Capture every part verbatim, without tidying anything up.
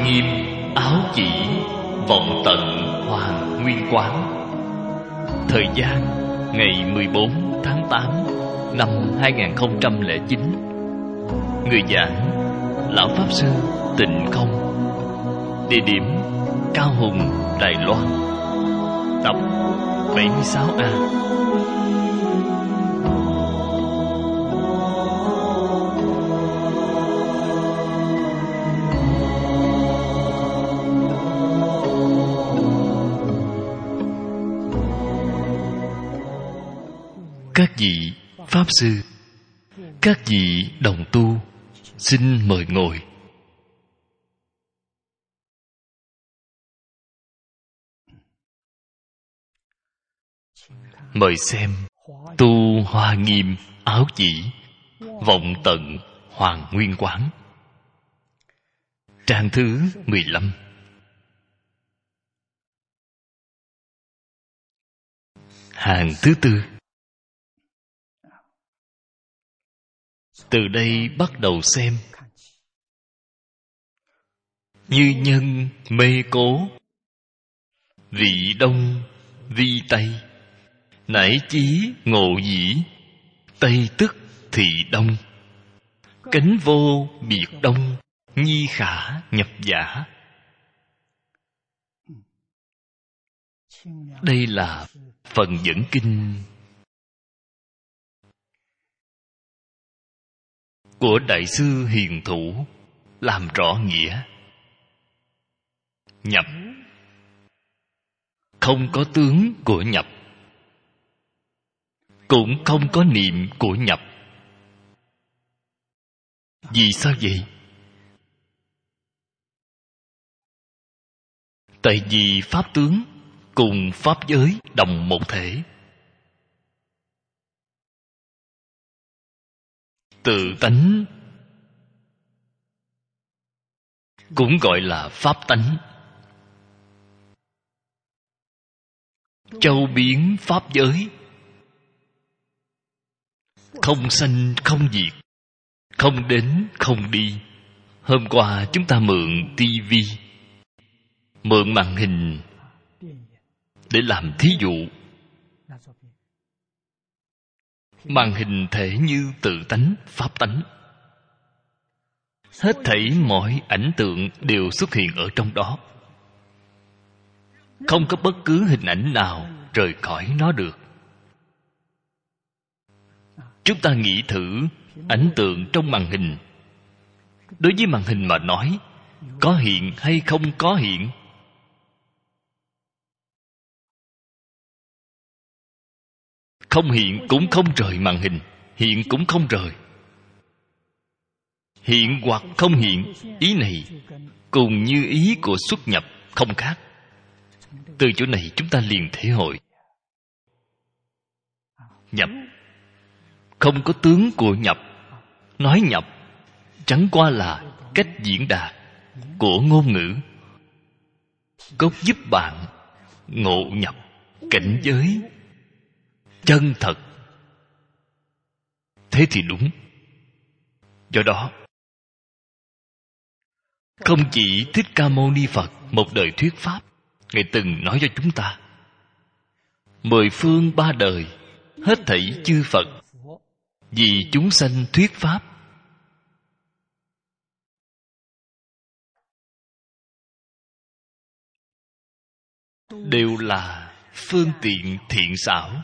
Nghiêm Áo Chỉ Vọng Tận Hoàng Nguyên Quán. Thời gian ngày mười bốn tháng tám năm hai nghìn không trăm lẻ chín. Người giảng Lão Pháp Sư Tịnh Không. Địa điểm Cao Hùng, Đài Loan. Tập bảy mươi sáu A. Các vị Pháp Sư, các vị đồng tu, xin mời ngồi. Mời xem Tu Hoa Nghiêm Áo Chỉ Vọng Tận Hoàng Nguyên Quán, trang thứ mười lăm. Hàng thứ tư. Từ đây bắt đầu xem. Như nhân mê cố, vị đông vi tây, nải chí ngộ dĩ, tây tức thị đông, cánh vô biệt đông, nhi khả nhập giả. Đây là phần dẫn kinh của Đại sư Hiền Thủ làm rõ nghĩa. Nhập không có tướng của nhập, cũng không có niệm của nhập. Vì sao vậy? Tại vì pháp tướng cùng pháp giới đồng một thể. Tự tánh cũng gọi là pháp tánh. Châu biến pháp giới, không sanh không diệt, không đến không đi. Hôm qua chúng ta mượn tivi, mượn màn hình để làm thí dụ. Màn hình thể như tự tánh, pháp tánh. Hết thảy mọi ảnh tượng đều xuất hiện ở trong đó. Không có bất cứ hình ảnh nào rời khỏi nó được. Chúng ta nghĩ thử ảnh tượng trong màn hình. Đối với màn hình mà nói, có hiện hay không có hiện? Không hiện cũng không rời màn hình, hiện cũng không rời. Hiện hoặc không hiện, ý này cùng như ý của xuất nhập không khác. Từ chỗ này chúng ta liền thể hội. Nhập không có tướng của nhập. Nói nhập chẳng qua là cách diễn đạt của ngôn ngữ, có giúp bạn ngộ nhập cảnh giới chân thật. Thế thì đúng. Do đó, không chỉ Thích Ca Mâu Ni Phật một đời thuyết pháp, Ngài từng nói cho chúng ta, mười phương ba đời hết thảy chư Phật vì chúng sanh thuyết pháp. Đều là phương tiện thiện xảo.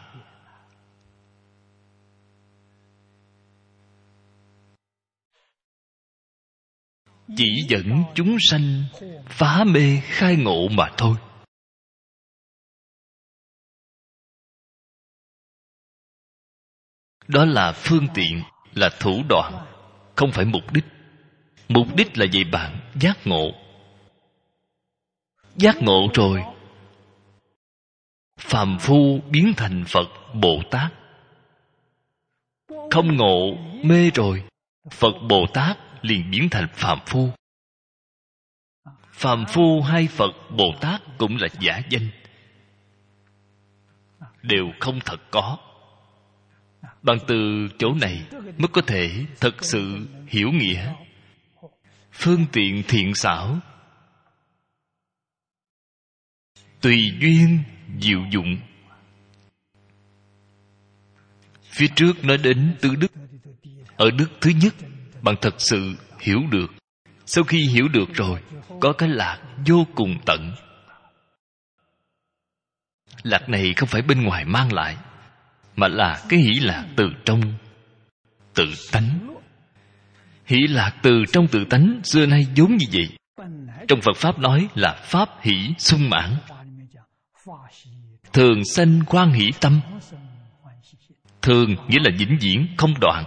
Chỉ dẫn chúng sanh phá mê khai ngộ mà thôi. Đó là phương tiện, là thủ đoạn, không phải mục đích. Mục đích là dạy bạn giác ngộ. Giác ngộ rồi, phàm phu biến thành Phật Bồ Tát. Không ngộ, mê rồi, Phật Bồ Tát liền biến thành phàm phu. Phàm phu hay Phật Bồ Tát cũng là giả danh, đều không thật có. Bằng từ chỗ này mới có thể thật sự hiểu nghĩa. Phương tiện thiện xảo tùy duyên diệu dụng. Phía trước nói đến tứ đức. Ở đức thứ nhất, bạn thật sự hiểu được. Sau khi hiểu được rồi, có cái lạc vô cùng tận. Lạc này không phải bên ngoài mang lại, mà là cái hỷ lạc từ trong tự tánh. Hỷ lạc từ trong tự tánh xưa nay vốn như vậy. Trong Phật Pháp nói là pháp hỷ sung mãn, thường sanh hoan hỷ tâm. Thường nghĩa là vĩnh viễn không đoạn.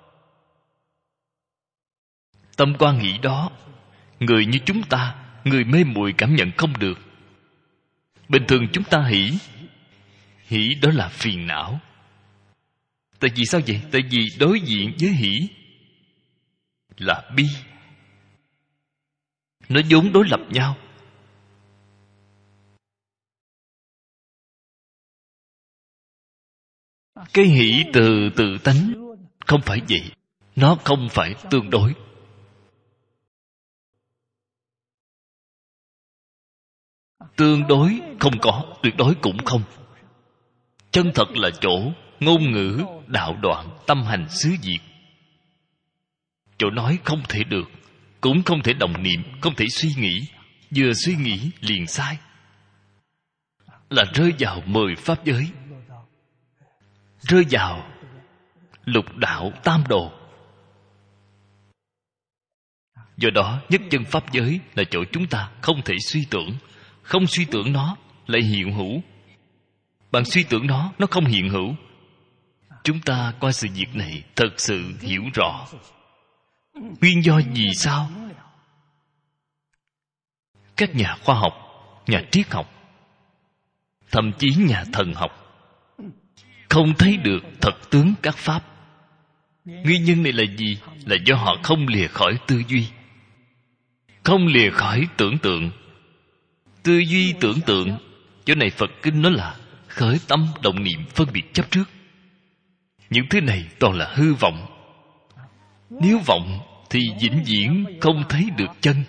Tâm hoan hỷ đó, người như chúng ta, người mê muội cảm nhận không được. Bình thường chúng ta hỷ, hỷ đó là phiền não. Tại vì sao vậy? Tại vì đối diện với hỷ là bi. Nó vốn đối lập nhau. Cái hỷ từ tự tánh không phải vậy. Nó không phải tương đối. Tương đối không có, tuyệt đối cũng không. Chân thật là chỗ ngôn ngữ đạo đoạn, tâm hành xứ diệt. Chỗ nói không thể được, cũng không thể đồng niệm, không thể suy nghĩ. Vừa suy nghĩ liền sai, là rơi vào mười pháp giới, rơi vào lục đạo tam đồ. Do đó nhất chân pháp giới là chỗ chúng ta không thể suy tưởng. Không suy tưởng nó lại hiện hữu. Bạn suy tưởng nó, nó không hiện hữu. Chúng ta qua sự việc này thật sự hiểu rõ nguyên do vì sao các nhà khoa học, nhà triết học, thậm chí nhà thần học không thấy được thật tướng các pháp. Nguyên nhân này là gì? Là do họ không lìa khỏi tư duy, không lìa khỏi tưởng tượng. Tư duy tưởng tượng, chỗ này Phật kinh nói là khởi tâm động niệm phân biệt chấp trước. Những thứ này toàn là hư vọng. Nếu vọng thì vĩnh viễn không thấy được chân.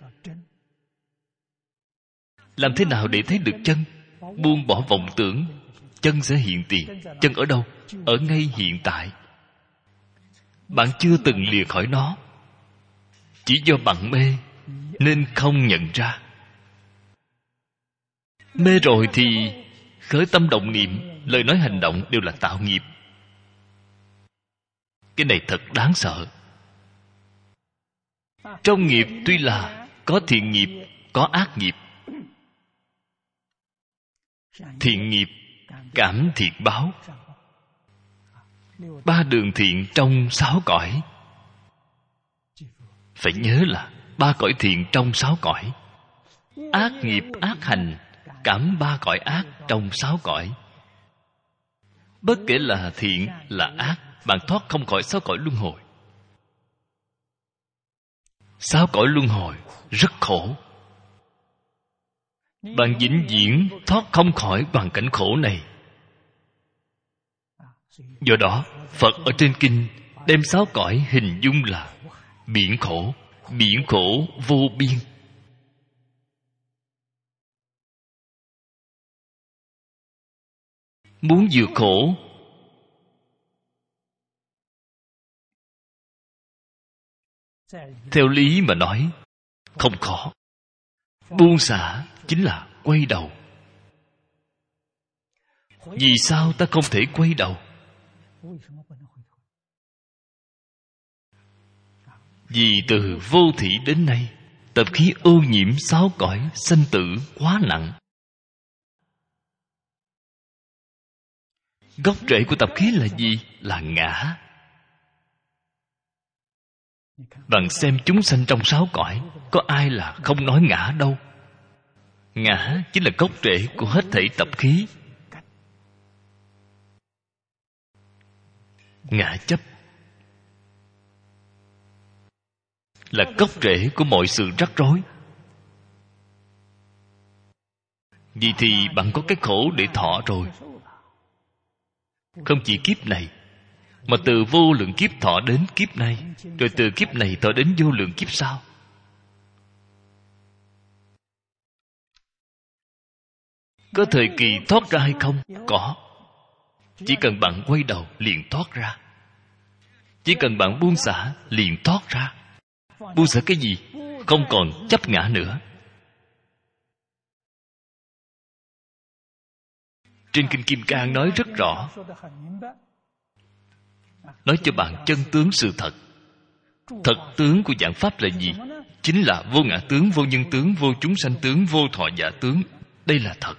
Làm thế nào để thấy được chân? Buông bỏ vọng tưởng, chân sẽ hiện tiền. Chân ở đâu? Ở ngay hiện tại. Bạn chưa từng lìa khỏi nó, chỉ do bạn mê nên không nhận ra. Mê rồi thì khởi tâm động niệm, lời nói hành động đều là tạo nghiệp. Cái này thật đáng sợ. Trong nghiệp tuy là có thiện nghiệp, có ác nghiệp. Thiện nghiệp cảm thiện báo, ba đường thiện trong sáu cõi. Phải nhớ là ba cõi thiện trong sáu cõi. Ác nghiệp ác hành cảm ba cõi ác trong sáu cõi. Bất kể là thiện là ác, bạn thoát không khỏi sáu cõi luân hồi. Sáu cõi luân hồi rất khổ. Bạn vĩnh viễn thoát không khỏi hoàn cảnh khổ này. Do đó Phật ở trên kinh đem sáu cõi hình dung là biển khổ. Biển khổ vô biên. Muốn vượt khổ, theo lý mà nói không khó. Buông xả chính là quay đầu. Vì sao ta không thể quay đầu? Vì từ vô thỉ đến nay, tập khí ô nhiễm sáu cõi sanh tử quá nặng. Gốc rễ của tập khí là gì? Là ngã. Bạn xem chúng sanh trong sáu cõi, có ai là không nói ngã đâu. Ngã chính là gốc rễ của hết thảy tập khí. Ngã chấp là gốc rễ của mọi sự rắc rối. Vì thì bạn có cái khổ để thọ rồi. Không chỉ kiếp này, mà từ vô lượng kiếp thọ đến kiếp này, rồi từ kiếp này thọ đến vô lượng kiếp sau. Có thời kỳ thoát ra hay không? Có. Chỉ cần bạn quay đầu liền thoát ra. Chỉ cần bạn buông xả liền thoát ra. Buông xả cái gì? Không còn chấp ngã nữa. Trên Kinh Kim Cang nói rất rõ, nói cho bạn chân tướng sự thật. Thật tướng của giảng pháp là gì? Chính là vô ngã tướng, vô nhân tướng, vô chúng sanh tướng, vô thọ giả tướng. Đây là thật.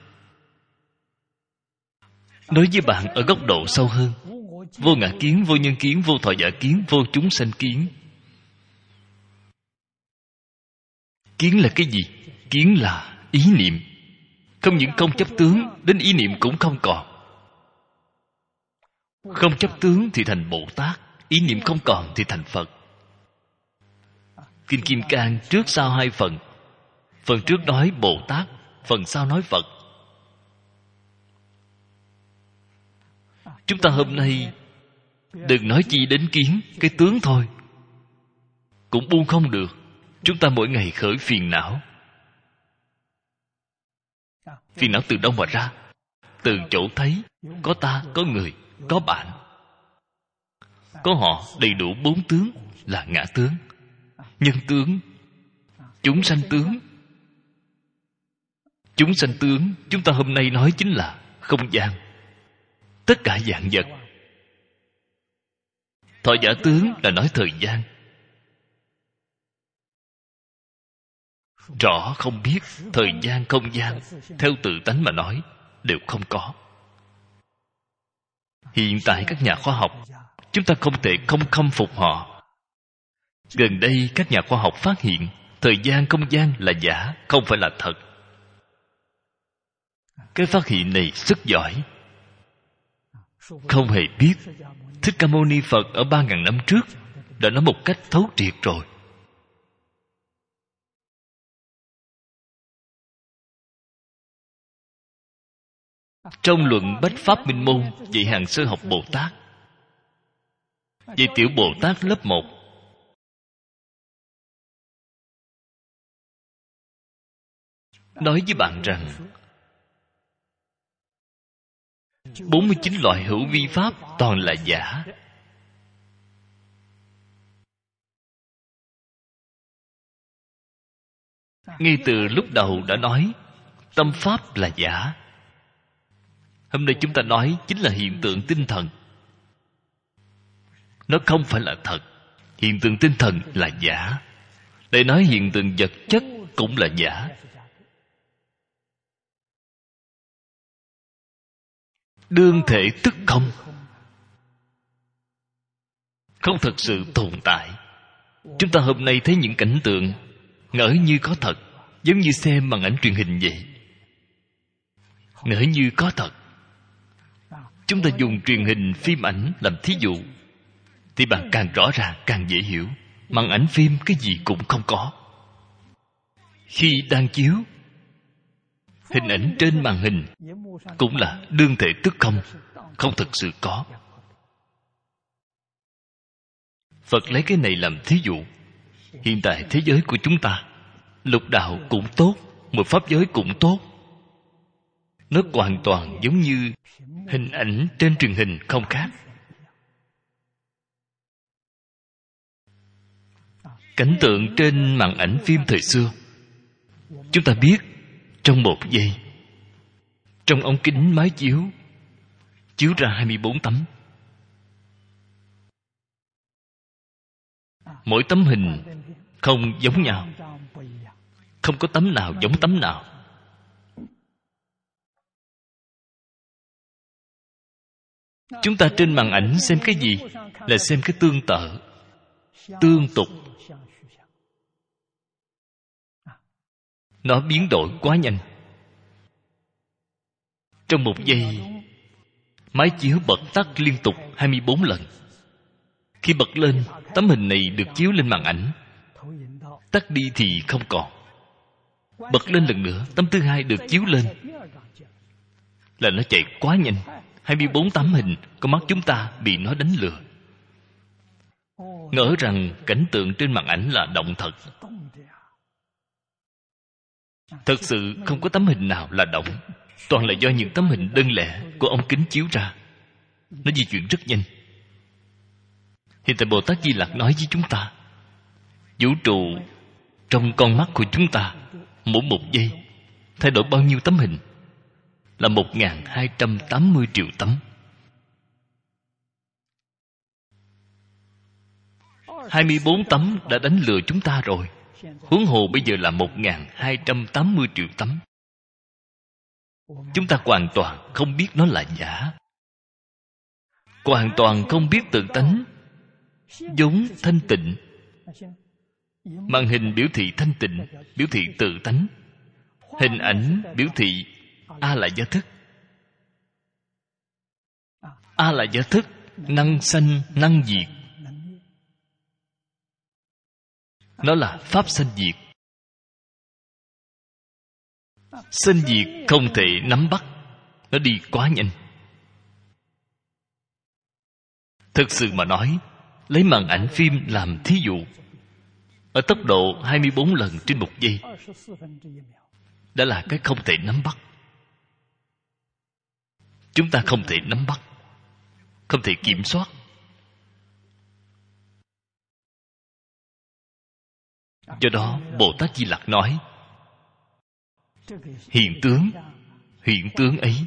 Nói với bạn ở góc độ sâu hơn, vô ngã kiến, vô nhân kiến, vô thọ giả kiến, vô chúng sanh kiến. Kiến là cái gì? Kiến là ý niệm. Không những không chấp tướng, đến ý niệm cũng không còn. Không chấp tướng thì thành Bồ Tát, ý niệm không còn thì thành Phật. Kinh Kim Cang trước sau hai phần. Phần trước nói Bồ Tát, phần sau nói Phật. Chúng ta hôm nay đừng nói chi đến kiến, cái tướng thôi cũng buông không được. Chúng ta mỗi ngày khởi phiền não. Phiền não từ đâu mà ra? Từ chỗ thấy có ta, có người, có bạn, có họ, đầy đủ bốn tướng là ngã tướng, nhân tướng, chúng sanh tướng. Chúng sanh tướng chúng ta hôm nay nói chính là không gian, tất cả vạn vật. Thọ giả tướng là nói thời gian. Rõ không biết, thời gian, không gian, theo tự tánh mà nói, đều không có. Hiện tại các nhà khoa học, chúng ta không thể không khâm phục họ. Gần đây các nhà khoa học phát hiện thời gian, không gian là giả, không phải là thật. Cái phát hiện này rất giỏi. Không hề biết Thích Ca Mâu Ni Phật ở ba ngàn năm trước đã nói một cách thấu triệt rồi. Trong luận Bách Pháp Minh Môn dạy hàng sơ học Bồ Tát, dạy tiểu Bồ Tát lớp một, nói với bạn rằng bốn mươi chín loại hữu vi pháp toàn là giả. Ngay từ lúc đầu đã nói tâm pháp là giả. Hôm nay chúng ta nói chính là hiện tượng tinh thần. Nó không phải là thật. Hiện tượng tinh thần là giả. Để nói hiện tượng vật chất cũng là giả. Đương thể tức không, không thật sự tồn tại. Chúng ta hôm nay thấy những cảnh tượng ngỡ như có thật, giống như xem màn ảnh truyền hình vậy. Ngỡ như có thật. Chúng ta dùng truyền hình phim ảnh làm thí dụ thì bạn càng rõ ràng, càng dễ hiểu. Màn ảnh phim cái gì cũng không có. Khi đang chiếu, hình ảnh trên màn hình cũng là đương thể tức không, không thực sự có. Phật lấy cái này làm thí dụ. Hiện tại thế giới của chúng ta, lục đạo cũng tốt, một pháp giới cũng tốt. Nó hoàn toàn giống như hình ảnh trên truyền hình, không khác. Cảnh tượng trên màn ảnh phim thời xưa, chúng ta biết trong một giây, trong ống kính máy chiếu chiếu ra hai mươi bốn tấm. Mỗi tấm hình không giống nhau, không có tấm nào giống tấm nào. Chúng ta trên màn ảnh xem cái gì? Là xem cái tương tự, tương tục. Nó biến đổi quá nhanh. Trong một giây, máy chiếu bật tắt liên tục hai mươi bốn lần. Khi bật lên, tấm hình này được chiếu lên màn ảnh. Tắt đi thì không còn. Bật lên lần nữa, tấm thứ hai được chiếu lên. Là nó chạy quá nhanh. hai mươi bốn tấm hình, con mắt chúng ta bị nó đánh lừa. Ngỡ rằng cảnh tượng trên màn ảnh là động thật. Thật sự không có tấm hình nào là động. toàn là do những tấm hình đơn lẻ của ống kính chiếu ra. Nó di chuyển rất nhanh. Hiện tại Bồ Tát Di Lặc nói với chúng ta, vũ trụ trong con mắt của chúng ta mỗi một giây thay đổi bao nhiêu tấm hình? Là một nghìn hai trăm tám mươi triệu tấm. Hai mươi bốn tấm đã đánh lừa chúng ta rồi, huống hồ bây giờ là một nghìn hai trăm tám mươi triệu tấm. Chúng ta hoàn toàn không biết nó là giả, hoàn toàn không biết tự tánh vốn thanh tịnh. Màn hình biểu thị thanh tịnh, biểu thị tự tánh. Hình ảnh biểu thị A là do thức. A là do thức, năng sanh năng diệt. Nó là pháp sanh diệt. Sanh diệt không thể nắm bắt, nó đi quá nhanh. Thực sự mà nói, lấy màn ảnh phim làm thí dụ, ở tốc độ hai mươi bốn lần trên một giây đã là cái không thể nắm bắt. Chúng ta không thể nắm bắt, không thể kiểm soát. Do đó Bồ Tát Di Lặc nói, hiện tướng, hiện tướng ấy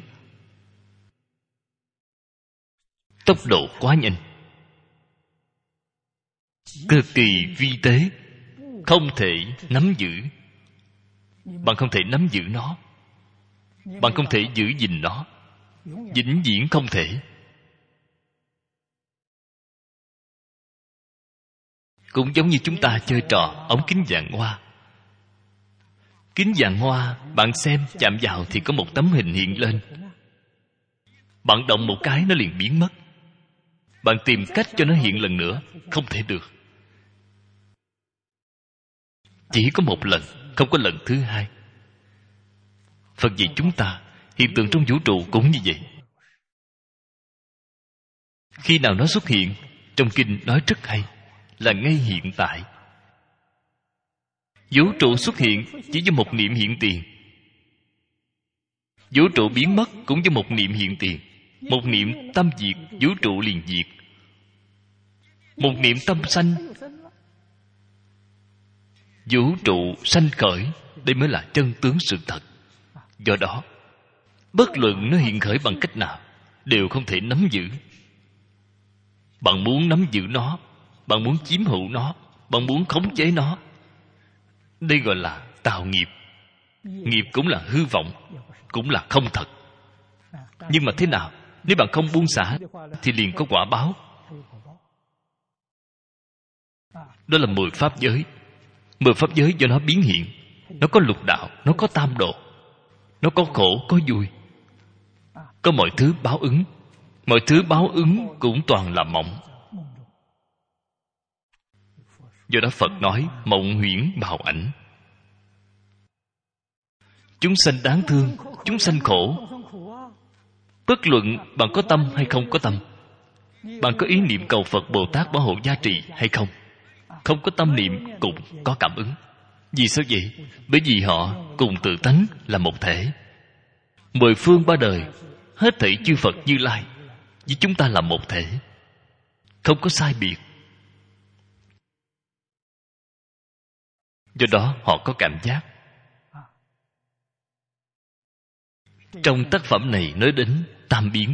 tốc độ quá nhanh, cực kỳ vi tế, không thể nắm giữ. Bạn không thể nắm giữ nó, bạn không thể giữ gìn nó, vĩnh viễn không thể. Cũng giống như chúng ta chơi trò ống kính vàng hoa. Kính vàng hoa, bạn xem, chạm vào thì có một tấm hình hiện lên. Bạn động một cái nó liền biến mất. Bạn tìm cách cho nó hiện lần nữa, không thể được. Chỉ có một lần, không có lần thứ hai. Phật dạy chúng ta, hiện tượng trong vũ trụ cũng như vậy. Khi nào nó xuất hiện, trong kinh nói rất hay, là ngay hiện tại. Vũ trụ xuất hiện chỉ với một niệm hiện tiền. Vũ trụ biến mất cũng với một niệm hiện tiền. Một niệm tâm diệt, vũ trụ liền diệt. Một niệm tâm sanh, vũ trụ sanh khởi. Đây mới là chân tướng sự thật. Do đó, bất luận nó hiện khởi bằng cách nào, đều không thể nắm giữ. Bạn muốn nắm giữ nó, bạn muốn chiếm hữu nó, bạn muốn khống chế nó, đây gọi là tạo nghiệp. Nghiệp cũng là hư vọng, cũng là không thật. Nhưng mà thế nào? Nếu bạn không buông xả thì liền có quả báo. Đó là mười pháp giới. Mười pháp giới do nó biến hiện. Nó có lục đạo, nó có tam độ. Nó có khổ, có vui. Có mọi thứ báo ứng. Mọi thứ báo ứng cũng toàn là mộng. Do đó Phật nói mộng huyễn bào ảnh. Chúng sanh đáng thương, chúng sanh khổ. Bất luận bạn có tâm hay không có tâm, bạn có ý niệm cầu Phật Bồ Tát bảo hộ gia trì hay không, không có tâm niệm cũng có cảm ứng. Vì sao vậy? Bởi vì họ cùng tự tánh là một thể. Mười phương ba đời, hết thảy chư Phật Như Lai với chúng ta là một thể, không có sai biệt. Do đó họ có cảm giác. Trong tác phẩm này nói đến tam biến,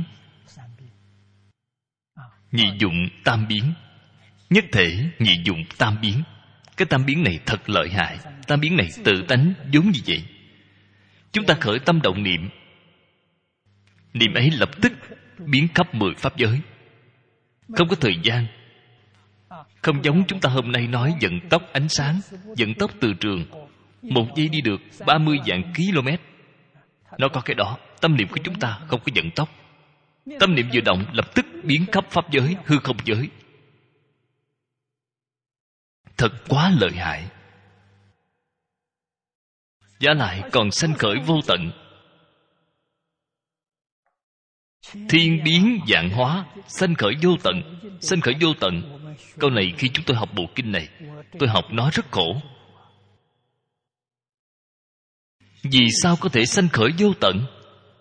nhị dụng tam biến, nhất thể nhị dụng tam biến. Cái tam biến này thật lợi hại. Tam biến này tự tánh vốn như vậy. Chúng ta khởi tâm động niệm, niệm ấy lập tức biến khắp mười pháp giới. Không có thời gian. Không giống chúng ta hôm nay nói vận tốc ánh sáng, vận tốc từ trường, một giây đi được ba mươi vạn km. Nó có cái đó. Tâm niệm của chúng ta không có vận tốc. Tâm niệm vừa động lập tức biến khắp pháp giới, hư không giới. Thật quá lợi hại. Giả lại còn sanh khởi vô tận. Thiên biến vạn hóa, sanh khởi vô tận. Sanh khởi vô tận. Câu này khi chúng tôi học bộ kinh này, tôi học nó rất khổ. Vì sao có thể sanh khởi vô tận?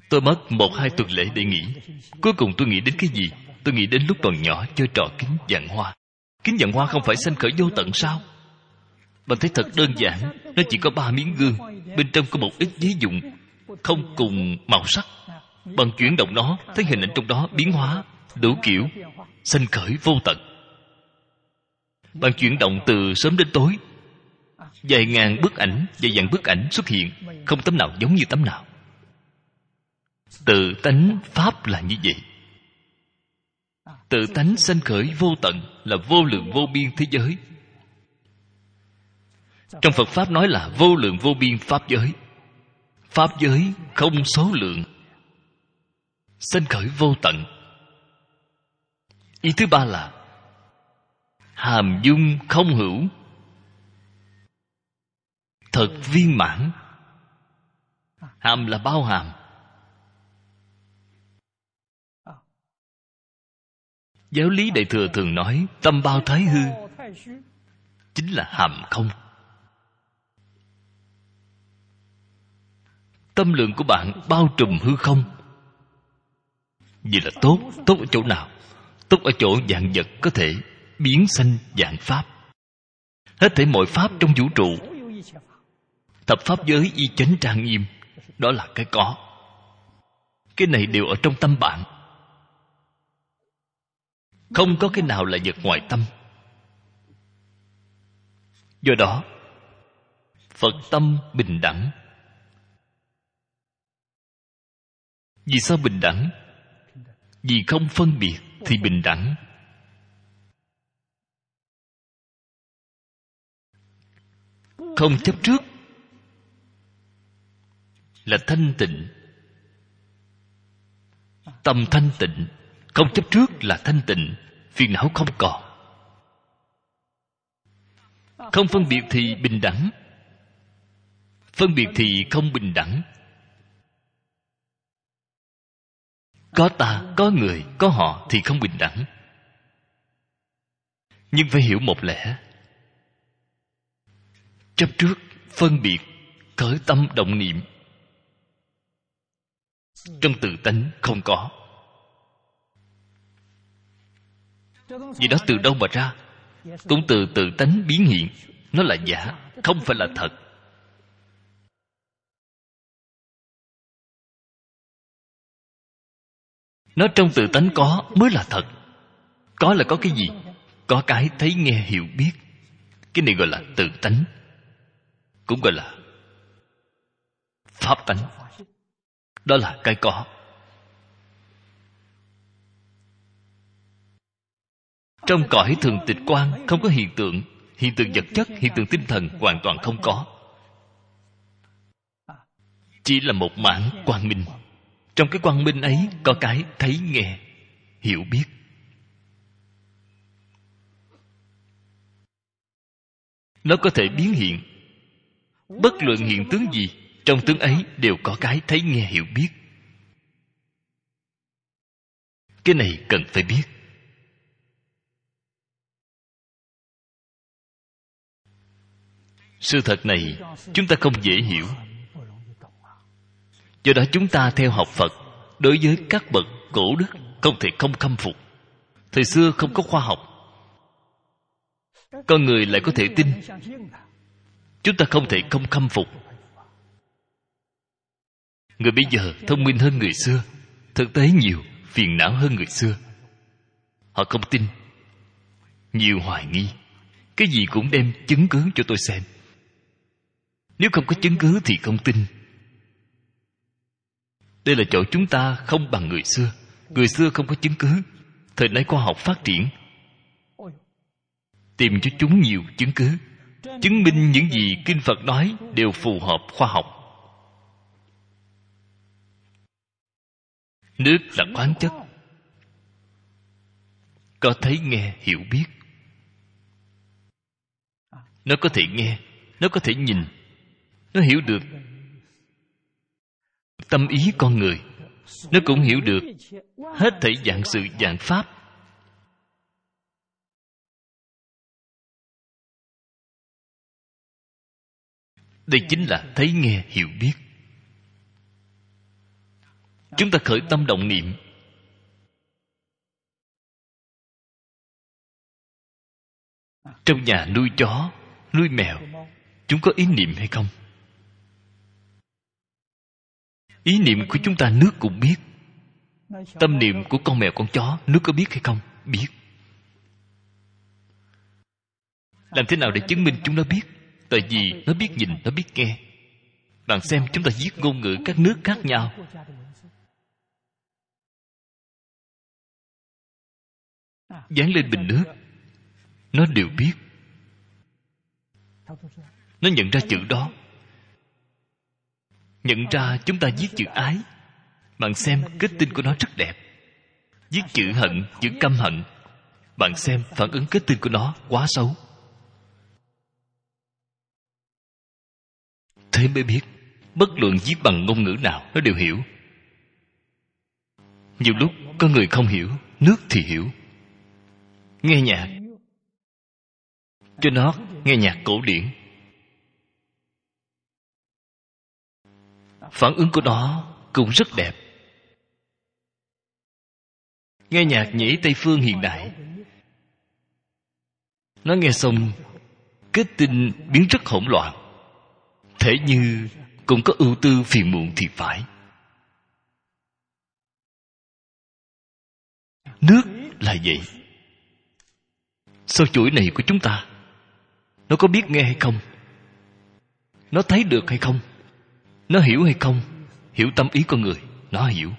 Tôi mất một hai tuần lễ để nghĩ. Cuối cùng tôi nghĩ đến cái gì? Tôi nghĩ đến lúc còn nhỏ chơi trò kính vạn hoa. Kính vạn hoa không phải sanh khởi vô tận sao? Bạn thấy thật đơn giản. Nó chỉ có ba miếng gương, bên trong có một ít giấy dụng, không cùng màu sắc. Bạn chuyển động nó, thấy hình ảnh trong đó biến hóa đủ kiểu, sanh khởi vô tận. Bạn chuyển động từ sớm đến tối, vài ngàn bức ảnh, vài vạn bức ảnh xuất hiện, không tấm nào giống như tấm nào. Tự tánh pháp là như vậy. Tự tánh sanh khởi vô tận, là vô lượng vô biên thế giới. Trong Phật Pháp nói là vô lượng vô biên Pháp giới. Pháp giới không số lượng, sanh khởi vô tận. Ý thứ ba là hàm dung không hữu, thật viên mãn. Hàm là bao hàm. Giáo lý Đại Thừa thường nói tâm bao thái hư, chính là hàm không. Tâm lượng của bạn bao trùm hư không. Vậy là tốt. Tốt ở chỗ nào? Tốt ở chỗ vạn vật có thể biến sanh vạn pháp. Hết thảy mọi pháp trong vũ trụ, thập pháp giới y chánh trang nghiêm, đó là cái có. Cái này đều ở trong tâm bạn. Không có cái nào là vật ngoài tâm. Do đó Phật tâm bình đẳng. Vì sao bình đẳng? Vì không phân biệt thì bình đẳng. Không chấp trước là thanh tịnh. Tâm thanh tịnh, không chấp trước là thanh tịnh, phiền não không còn. Không phân biệt thì bình đẳng. Phân biệt thì không bình đẳng. Có ta, có người, có họ thì không bình đẳng. Nhưng phải hiểu một lẽ: chấp trước, phân biệt, khởi tâm động niệm, trong tự tánh không có. Vì đó từ đâu mà ra? Cũng từ tự tánh biến hiện. Nó là giả, không phải là thật. Nó trong tự tánh có mới là thật. Có là có cái gì? Có cái thấy nghe hiểu biết. Cái này gọi là tự tánh, cũng gọi là pháp tánh. Đó là cái có. Trong cõi thường tịch quan không có hiện tượng. Hiện tượng vật chất, hiện tượng tinh thần hoàn toàn không có. Chỉ là một mảng quang minh. Trong cái quang minh ấy có cái thấy nghe hiểu biết. Nó có thể biến hiện. Bất luận hiện tướng gì, trong tướng ấy đều có cái thấy nghe hiểu biết. Cái này cần phải biết. Sự thật này chúng ta không dễ hiểu. Do đó chúng ta theo học Phật, đối với các bậc cổ đức không thể không khâm phục. Thời xưa không có khoa học, con người lại có thể tin. Chúng ta không thể không khâm phục. Người bây giờ thông minh hơn người xưa, thực tế nhiều phiền não hơn người xưa. Họ không tin, nhiều hoài nghi. Cái gì cũng đem chứng cứ cho tôi xem. Nếu không có chứng cứ thì không tin. Đây là chỗ chúng ta không bằng người xưa. Người xưa không có chứng cứ. Thời nay khoa học phát triển, tìm cho chúng nhiều chứng cứ, chứng minh những gì Kinh Phật nói đều phù hợp khoa học. Nước là khoáng chất, có thấy nghe hiểu biết. Nó có thể nghe, nó có thể nhìn, nó hiểu được tâm ý con người. Nó cũng hiểu được hết thảy vạn sự vạn pháp. Đây chính là thấy nghe hiểu biết. Chúng ta khởi tâm động niệm, trong nhà nuôi chó, nuôi mèo, chúng có ý niệm hay không? Ý niệm của chúng ta nước cũng biết. Tâm niệm của con mèo con chó nước có biết hay không? Biết. Làm thế nào để chứng minh chúng nó biết? Tại vì nó biết nhìn, nó biết nghe. Bạn xem chúng ta viết ngôn ngữ các nước khác nhau, dán lên bình nước, nó đều biết. Nó nhận ra chữ đó. Nhận ra chúng ta viết chữ ái. Bạn xem kết tinh của nó rất đẹp. Viết chữ hận, chữ căm hận, bạn xem phản ứng kết tinh của nó quá xấu. Thế mới biết, bất luận viết bằng ngôn ngữ nào nó đều hiểu. Nhiều lúc có người không hiểu, nước thì hiểu. Nghe nhạc, cho nó nghe nhạc cổ điển, phản ứng của nó cũng rất đẹp. Nghe nhạc nhảy Tây phương hiện đại, nó nghe xong kết tinh biến rất hỗn loạn. Thế như cũng có ưu tư phiền muộn thì phải. Nước là vậy. Sao chuỗi này của chúng ta, nó có biết nghe hay không? Nó thấy được hay không? Nó hiểu hay không? Hiểu tâm ý con người, nó hiểu.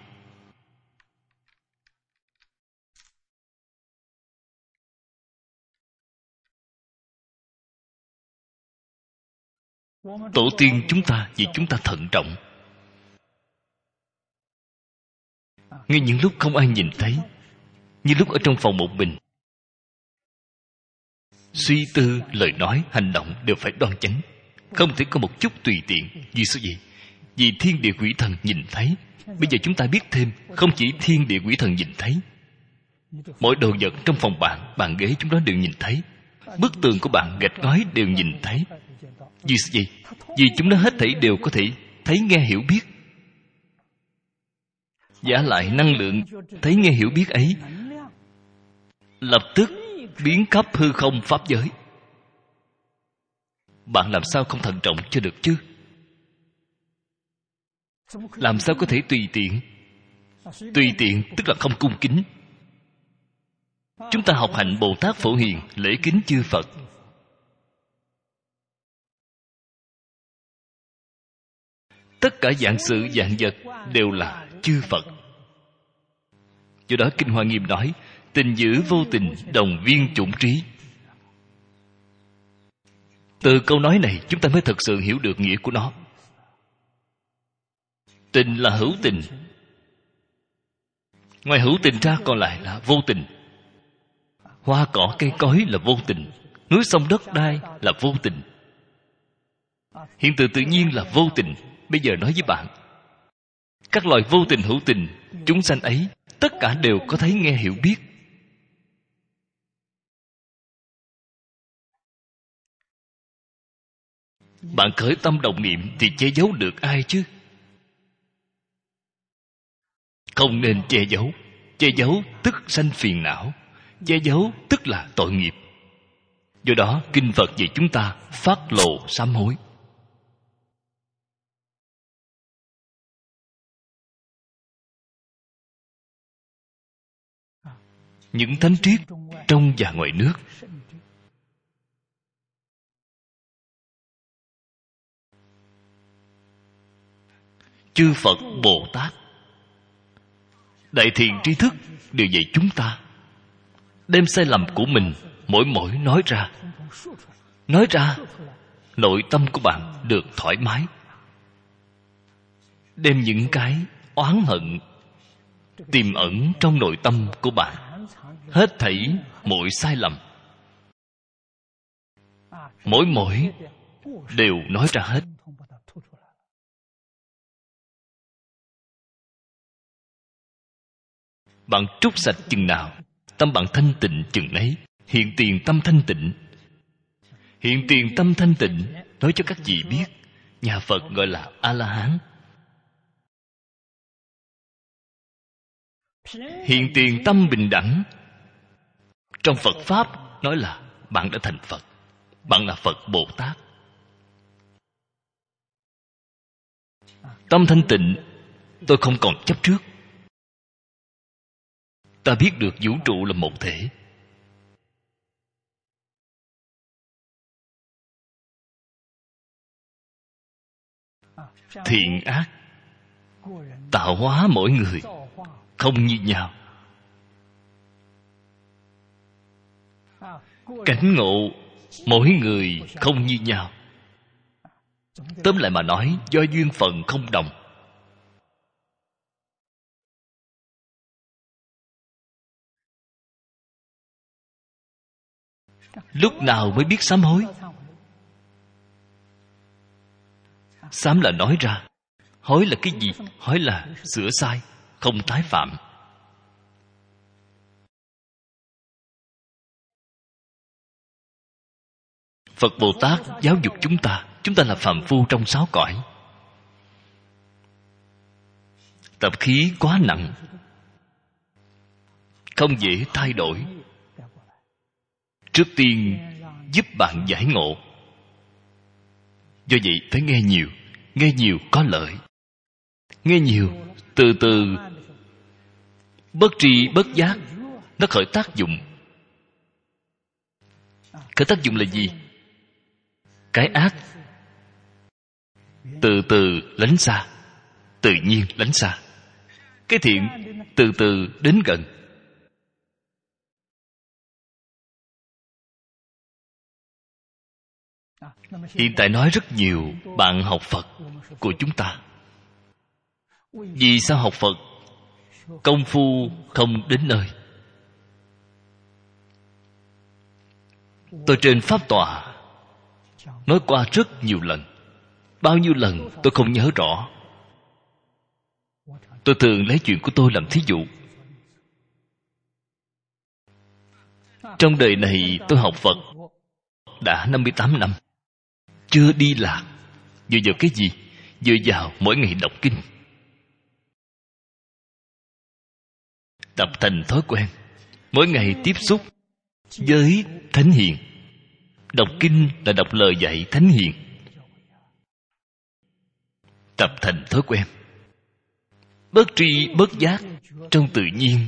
Tổ tiên chúng ta vì chúng ta thận trọng. Ngay những lúc không ai nhìn thấy, như lúc ở trong phòng một mình, suy tư, lời nói, hành động đều phải đoan chánh, không thể có một chút tùy tiện. Vì sao vậy? Vì thiên địa quỷ thần nhìn thấy. Bây giờ chúng ta biết thêm, không chỉ thiên địa quỷ thần nhìn thấy, mỗi đồ vật trong phòng bạn, bàn ghế chúng nó đều nhìn thấy. Bức tường của bạn, gạch ngói đều nhìn thấy. Vì sao vậy? Vì chúng nó hết thảy đều có thể thấy, nghe, hiểu, biết. Giả lại năng lượng thấy, nghe, hiểu, biết ấy lập tức biến khắp hư không pháp giới. Bạn làm sao không thận trọng cho được chứ? Làm sao có thể tùy tiện? Tùy tiện tức là không cung kính. Chúng ta học hạnh Bồ Tát Phổ Hiền, lễ kính chư Phật. Tất cả vạn sự vạn vật đều là chư Phật. Do đó Kinh Hoa Nghiêm nói, tình giữ vô tình, đồng viên chủng trí. Từ câu nói này chúng ta mới thật sự hiểu được nghĩa của nó. Tình là hữu tình. Ngoài hữu tình ra còn lại là vô tình. Hoa cỏ cây cối là vô tình. Núi sông đất đai là vô tình. Hiện tượng tự nhiên là vô tình. Bây giờ nói với bạn, các loài vô tình hữu tình, chúng sanh ấy tất cả đều có thấy, nghe, hiểu, biết. Bạn khởi tâm động niệm thì che giấu được ai chứ? Không nên che giấu. Che giấu tức sanh phiền não. Che giấu tức là tội nghiệp. Do đó kinh Phật dạy chúng ta phát lộ sám hối. Những thánh triết trong và ngoài nước, chư Phật Bồ Tát, đại thiện tri thức đều dạy chúng ta đem sai lầm của mình mỗi mỗi nói ra. Nói ra, nội tâm của bạn được thoải mái. Đem những cái oán hận tiềm ẩn trong nội tâm của bạn, hết thảy mọi sai lầm, mỗi mỗi đều nói ra hết. Bạn trút sạch chừng nào, tâm bạn thanh tịnh chừng ấy. Hiện tiền tâm thanh tịnh. Hiện tiền tâm thanh tịnh, nói cho các vị biết, nhà Phật gọi là A-la-hán. Hiện tiền tâm bình đẳng. Trong Phật Pháp nói là bạn đã thành Phật, bạn là Phật Bồ Tát. Tâm thanh tịnh, tôi không còn chấp trước. Ta biết được vũ trụ là một thể. Thiện ác tạo hóa mỗi người không như nhau. Cảnh ngộ mỗi người không như nhau. Tóm lại mà nói, do duyên phận không đồng. Lúc nào mới biết sám hối? Sám là nói ra. Hối là cái gì? Hối là sửa sai, không tái phạm. Phật Bồ Tát giáo dục chúng ta. Chúng ta là phàm phu trong sáu cõi. Tập khí quá nặng, không dễ thay đổi. Trước tiên giúp bạn giải ngộ. Do vậy phải nghe nhiều. Nghe nhiều có lợi. Nghe nhiều, từ từ, bất tri bất giác, nó khởi tác dụng. Khởi tác dụng là gì? Cái ác từ từ lánh xa, tự nhiên lánh xa. Cái thiện từ từ đến gần. Hiện tại nói rất nhiều bạn học Phật của chúng ta. Vì sao học Phật? Công phu không đến nơi. Tôi trên Pháp tọa nói qua rất nhiều lần. Bao nhiêu lần tôi không nhớ rõ. Tôi thường lấy chuyện của tôi làm thí dụ. Trong đời này tôi học Phật đã năm mươi tám năm. Chưa đi lạc. Dựa vào cái gì? Dựa vào mỗi ngày đọc kinh. Tập thành thói quen. Mỗi ngày tiếp xúc với Thánh Hiền. Đọc kinh là đọc lời dạy Thánh Hiền. Tập thành thói quen. Bất tri bất giác, trong tự nhiên.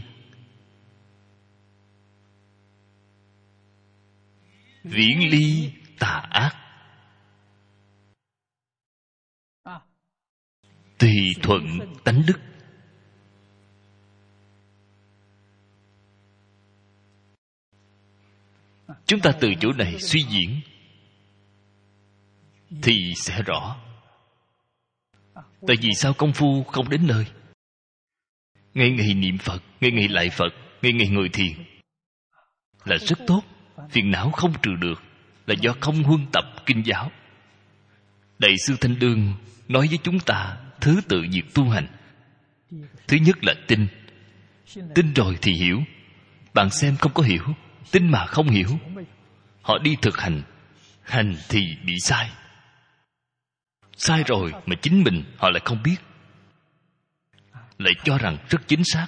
Viễn ly tà ác. Tùy thuận tánh đức. Chúng ta từ chỗ này suy diễn thì sẽ rõ. Tại vì sao công phu không đến nơi? Ngày ngày niệm Phật, ngày ngày lại Phật, ngày ngày ngồi thiền là rất tốt. Phiền não không trừ được là do không huân tập kinh giáo. Đại sư Thanh Đương nói với chúng ta thứ tự việc tu hành. Thứ nhất là tin. Tin rồi thì hiểu. Bạn xem không có hiểu. Tin mà không hiểu. Họ đi thực hành. Hành thì bị sai. Sai rồi mà chính mình họ lại không biết. Lại cho rằng rất chính xác.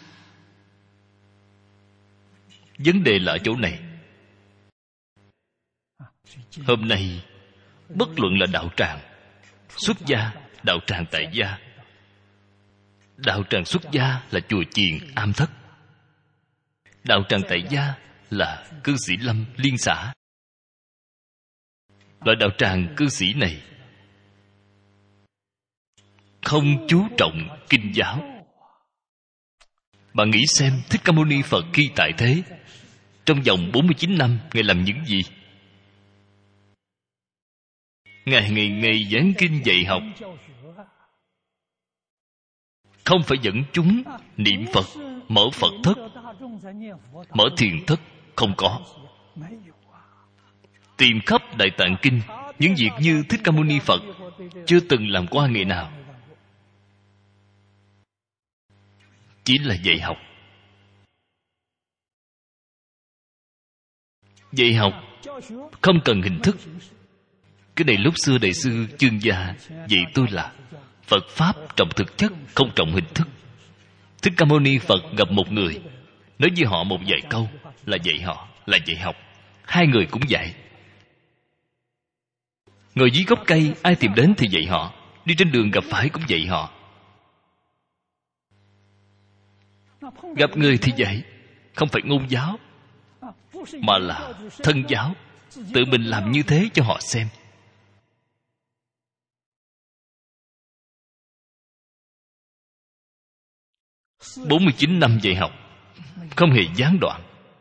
Vấn đề là ở chỗ này. Hôm nay bất luận là đạo tràng xuất gia, đạo tràng tại gia. Đạo tràng xuất gia là chùa chiền am thất. Đạo tràng tại gia là cư sĩ lâm liên xã. Loại đạo tràng cư sĩ này không chú trọng kinh giáo. Bạn nghĩ xem, Thích Ca Mâu Ni Phật khi tại thế, trong vòng bốn mươi chín năm Ngài làm những gì? Ngài ngày ngày giảng kinh dạy học. Không phải dẫn chúng niệm Phật, mở Phật thất, mở thiền thất, không có. Tìm khắp Đại Tạng Kinh, những việc như Thích Ca Mâu Ni Phật chưa từng làm qua ngày nào. Chỉ là dạy học. Dạy học không cần hình thức. Cái này lúc xưa Đại sư Chương Gia dạy tôi là Phật Pháp trọng thực chất, không trọng hình thức. Thích Ca Mâu Ni Phật gặp một người, nói với họ một vài câu, là dạy họ, là dạy học. Hai người cũng dạy. Ngồi dưới gốc cây, ai tìm đến thì dạy họ. Đi trên đường gặp phải cũng dạy họ. Gặp người thì dạy, không phải ngôn giáo, mà là thân giáo. Tự mình làm như thế cho họ xem. bốn mươi chín năm dạy học, không hề gián đoạn.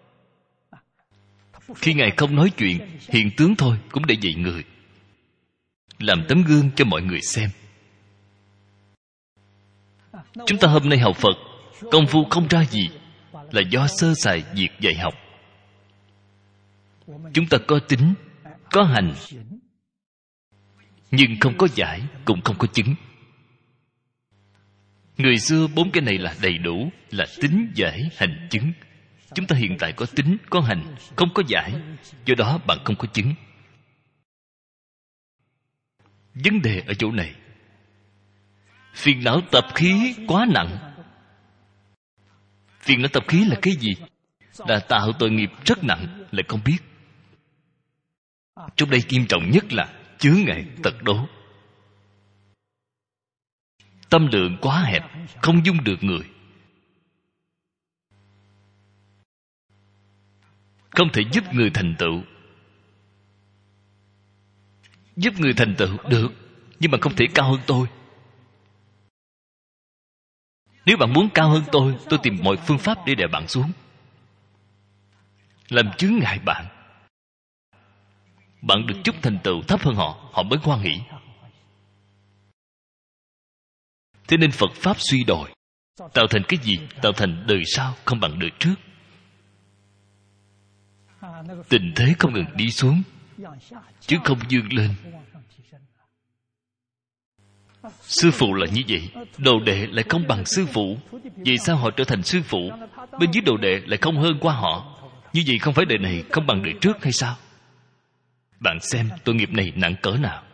Khi Ngài không nói chuyện, hiện tướng thôi cũng để dạy người, làm tấm gương cho mọi người xem. Chúng ta hôm nay học Phật, công phu không ra gì, là do sơ sài việc dạy học. Chúng ta có tín, có hành, nhưng không có giải, cũng không có chứng. Người xưa bốn cái này là đầy đủ, là tín, giải, hành, chứng. Chúng ta hiện tại có tín, có hành, không có giải, do đó bạn không có chứng. Vấn đề ở chỗ này. Phiền não tập khí quá nặng. Phiền não tập khí là cái gì? Là tạo tội nghiệp rất nặng, lại không biết. Trong đây nghiêm trọng nhất là chướng ngại tật đố. Tâm lượng quá hẹp, không dung được người, không thể giúp người thành tựu. Giúp người thành tựu được, nhưng mà không thể cao hơn tôi. Nếu bạn muốn cao hơn tôi, tôi tìm mọi phương pháp để đè bạn xuống, làm chướng ngại bạn. Bạn được chút thành tựu thấp hơn họ, họ mới hoan hỷ. Thế nên Phật Pháp suy đồi, tạo thành cái gì? Tạo thành đời sau không bằng đời trước. Tình thế không ngừng đi xuống, chứ không vươn lên. Sư phụ là như vậy, đồ đệ lại không bằng sư phụ. Vì sao họ trở thành sư phụ? Bên dưới đồ đệ lại không hơn qua họ. Như vậy không phải đời này không bằng đời trước hay sao? Bạn xem tội nghiệp này nặng cỡ nào.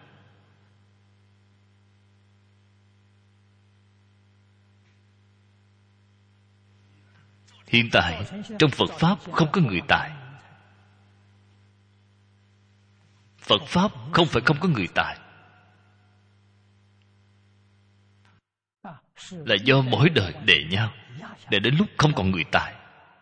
Hiện tại trong Phật Pháp không có người tài. Phật Pháp không phải không có người tài, là do mỗi đời đệ nhau, để đến lúc không còn người tài.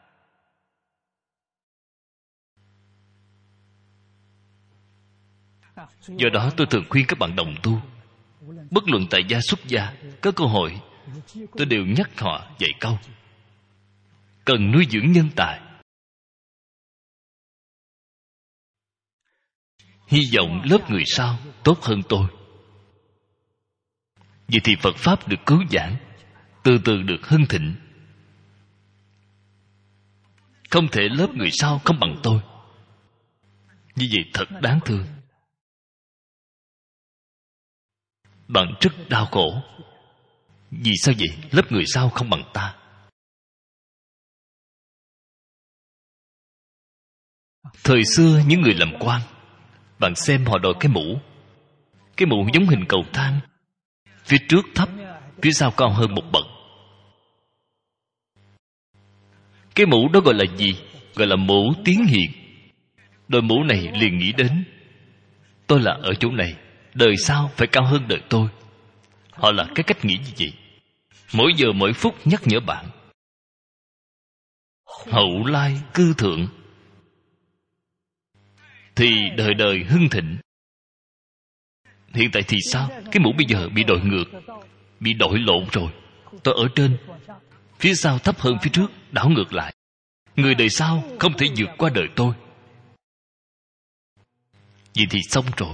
Do đó tôi thường khuyên các bạn đồng tu, bất luận tại gia xuất gia, có cơ hội tôi đều nhắc họ dạy câu: cần nuôi dưỡng nhân tài. Hy vọng lớp người sau tốt hơn tôi. Vậy thì Phật Pháp được cứu vãn, từ từ được hưng thịnh. Không thể lớp người sau không bằng tôi. Như vậy thật đáng thương. Bạn rất đau khổ. Vì sao vậy? Lớp người sau không bằng ta. Thời xưa những người làm quan, bạn xem họ đội cái mũ. Cái mũ giống hình cầu thang, phía trước thấp, phía sau cao hơn một bậc. Cái mũ đó gọi là gì? Gọi là mũ tiến hiền. Đội mũ này liền nghĩ đến, tôi là ở chỗ này, đời sau phải cao hơn đời tôi. Họ là cái cách nghĩ như vậy. Mỗi giờ mỗi phút nhắc nhở bạn, hậu lai cư thượng, thì đời đời hưng thịnh. Hiện tại thì sao? Cái mũ bây giờ bị đội ngược, bị đội lộn rồi. Tôi ở trên, phía sau thấp hơn phía trước, đảo ngược lại. Người đời sau không thể vượt qua đời tôi. Vậy thì xong rồi.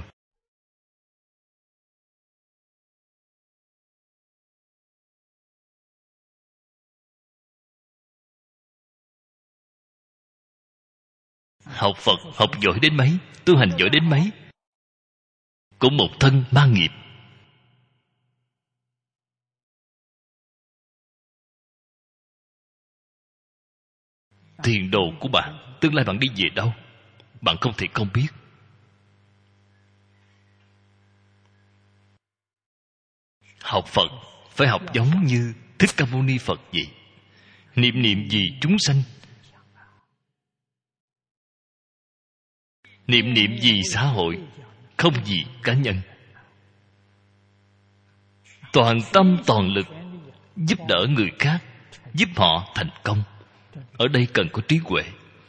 Học Phật học giỏi đến mấy, tu hành giỏi đến mấy, cũng một thân mang nghiệp. Tiền đồ của bạn, tương lai bạn đi về đâu, bạn không thể không biết. Học Phật phải học giống như Thích Ca Mâu Ni Phật vậy. niệm niệm vì chúng sanh, niệm niệm vì xã hội, không vì cá nhân. Toàn tâm toàn lực giúp đỡ người khác, giúp họ thành công. Ở đây cần có trí huệ,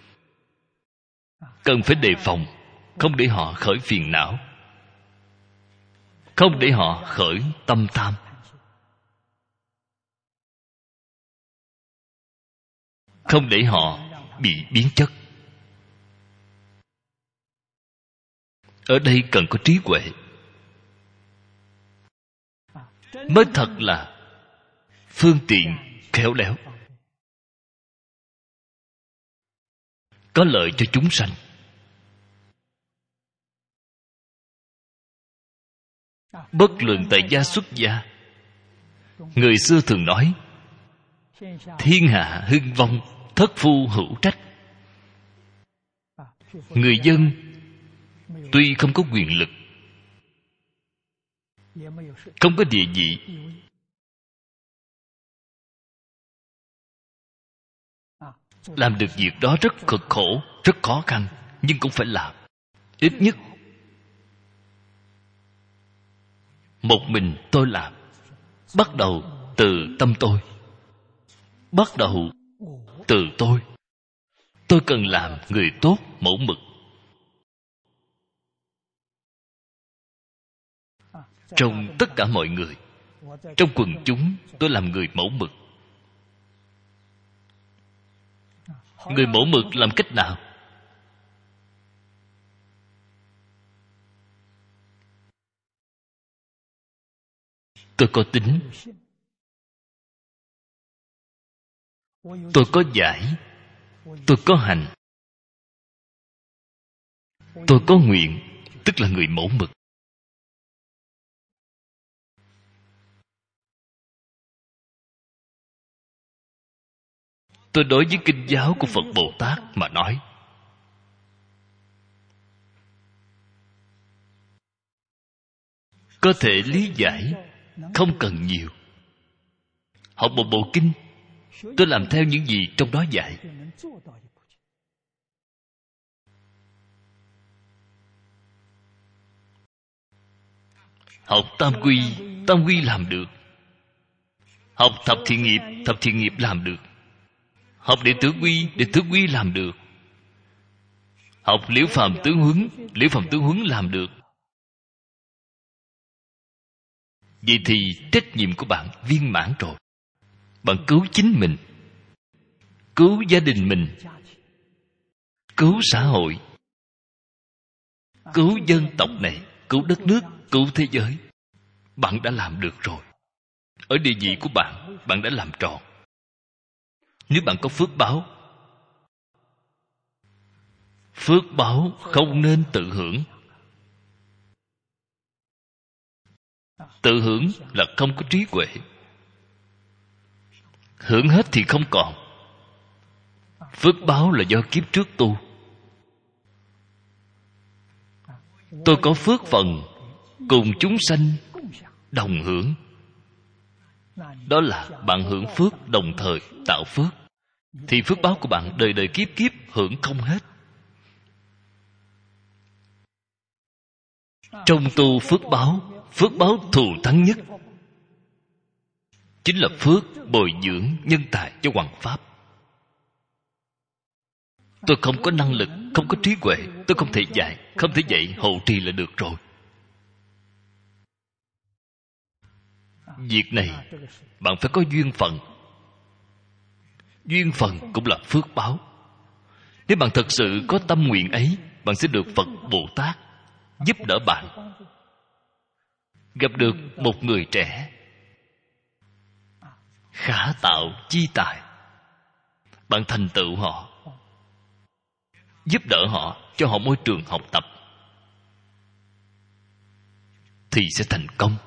cần phải đề phòng, không để họ khởi phiền não, không để họ khởi tâm tham. Không để họ bị biến chất. Ở đây cần có trí huệ, mới thật là phương tiện khéo léo, có lợi cho chúng sanh. Bất luận tại gia xuất gia, người xưa thường nói thiên hạ hưng vong, thất phu hữu trách. Người dân tuy không có quyền lực, không có địa vị, làm được việc đó rất cực khổ, rất khó khăn, nhưng cũng phải làm. Ít nhất một mình tôi làm. Bắt đầu từ tâm tôi, bắt đầu từ tôi. Tôi cần làm người tốt, mẫu mực. Trong tất cả mọi người, trong quần chúng, tôi làm người mẫu mực. Người mẫu mực làm cách nào? Tôi có tính, tôi có giải, tôi có hành, tôi có nguyện, tức là người mẫu mực. Tôi đối với kinh giáo của Phật Bồ Tát mà nói, có thể lý giải, không cần nhiều. Học một bộ kinh, tôi làm theo những gì trong đó dạy. Học tam quy, tam quy làm được. Học thập thiện nghiệp, thập thiện nghiệp làm được. Học đệ tử quy, đệ tử quy làm được. Học liễu phàm tướng huấn, liễu phàm tướng huấn làm được. Vậy thì trách nhiệm của bạn viên mãn rồi. Bạn cứu chính mình, cứu gia đình mình, cứu xã hội, cứu dân tộc này, cứu đất nước, cứu thế giới. Bạn đã làm được rồi. Ở địa vị của bạn, bạn đã làm tròn. Nếu bạn có phước báo, phước báo không nên tự hưởng. Tự hưởng là không có trí huệ. Hưởng hết thì không còn. Phước báo là do kiếp trước tu. Tôi có phước phần cùng chúng sanh đồng hưởng. Đó là bạn hưởng phước đồng thời tạo phước. Thì phước báo của bạn đời đời kiếp kiếp hưởng không hết. Trong tu phước báo, phước báo thù thắng nhất chính là phước bồi dưỡng nhân tài cho hoằng pháp. Tôi không có năng lực, không có trí huệ, tôi không thể dạy, không thể dạy hậu trì là được rồi. Việc này bạn phải có duyên phận. Duyên phận cũng là phước báo. Nếu bạn thật sự có tâm nguyện ấy, bạn sẽ được Phật Bồ Tát giúp đỡ bạn. Gặp được một người trẻ khả tạo chi tài, bạn thành tựu họ, giúp đỡ họ, cho họ môi trường học tập, thì sẽ thành công.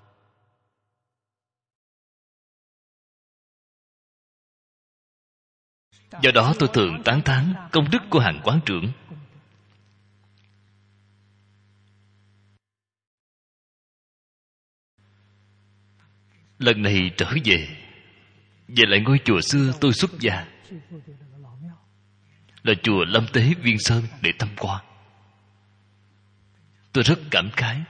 Do đó tôi thường tán thán công đức của hàng quán trưởng. Lần này trở về, Về lại ngôi chùa xưa tôi xuất gia là chùa Lâm Tế Viên Sơn để tham quan. Tôi rất cảm khái.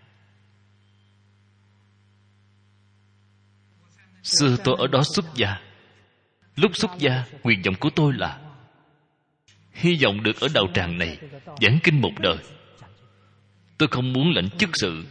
Xưa tôi ở đó xuất gia. Lúc xuất gia, nguyện vọng của tôi là hy vọng được ở đạo tràng này giảng kinh một đời. Tôi không muốn lãnh chức sự,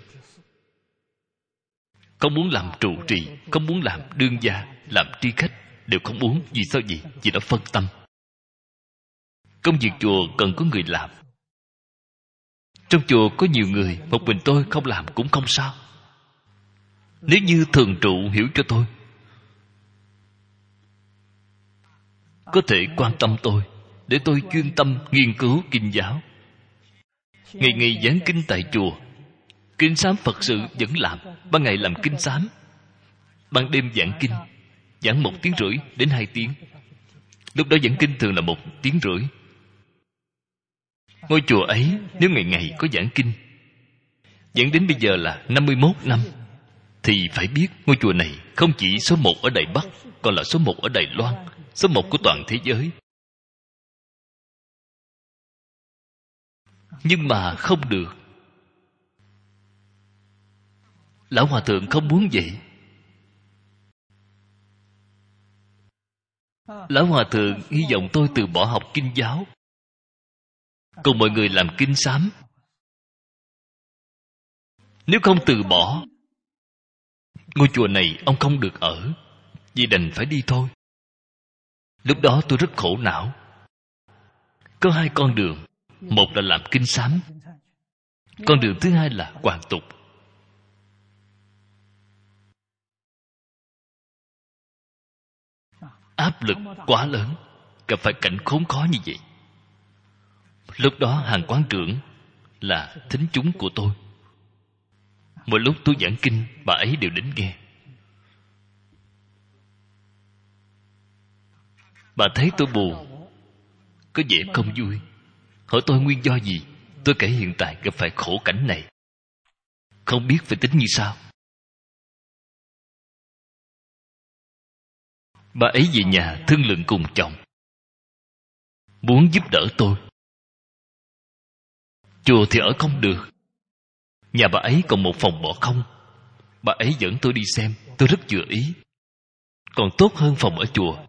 không muốn làm trụ trì, không muốn làm đương gia, làm tri khách, đều không muốn. Vì sao vậy? Vì nó phân tâm. Công việc chùa cần có người làm. Trong chùa có nhiều người, một mình tôi không làm cũng không sao. Nếu như thường trụ hiểu cho tôi, có thể quan tâm tôi, để tôi chuyên tâm nghiên cứu kinh giáo. Ngày ngày giảng kinh tại chùa, kinh sám Phật sự vẫn làm. Ban ngày làm kinh sám, ban đêm giảng kinh, giảng một tiếng rưỡi đến hai tiếng. Lúc đó giảng kinh thường là một tiếng rưỡi. Ngôi chùa ấy nếu ngày ngày có giảng kinh, giảng đến bây giờ là năm mươi mốt năm, thì phải biết ngôi chùa này không chỉ số một ở Đài Bắc, còn là số một ở Đài Loan, số một của toàn thế giới. Nhưng mà không được. Lão Hòa Thượng không muốn vậy. Lão Hòa Thượng hy vọng tôi từ bỏ học kinh giáo, cùng mọi người làm kinh sám. Nếu không từ bỏ, ngôi chùa này ông không được ở, vì đành phải đi thôi. Lúc đó tôi rất khổ não. Có hai con đường. Một là làm kinh sám, con đường thứ hai là hoàn tục. Áp lực quá lớn, gặp phải cảnh khốn khó như vậy. Lúc đó hàng quán trưởng là thính chúng của tôi. Mỗi lúc tôi giảng kinh, bà ấy đều đến nghe. Bà thấy tôi buồn, có vẻ không vui, hỏi tôi nguyên do gì. Tôi kể hiện tại gặp phải khổ cảnh này, không biết phải tính như sao. Bà ấy về nhà thương lượng cùng chồng, muốn giúp đỡ tôi. Chùa thì ở không được, nhà bà ấy còn một phòng bỏ không. Bà ấy dẫn tôi đi xem, tôi rất vừa ý, còn tốt hơn phòng ở chùa.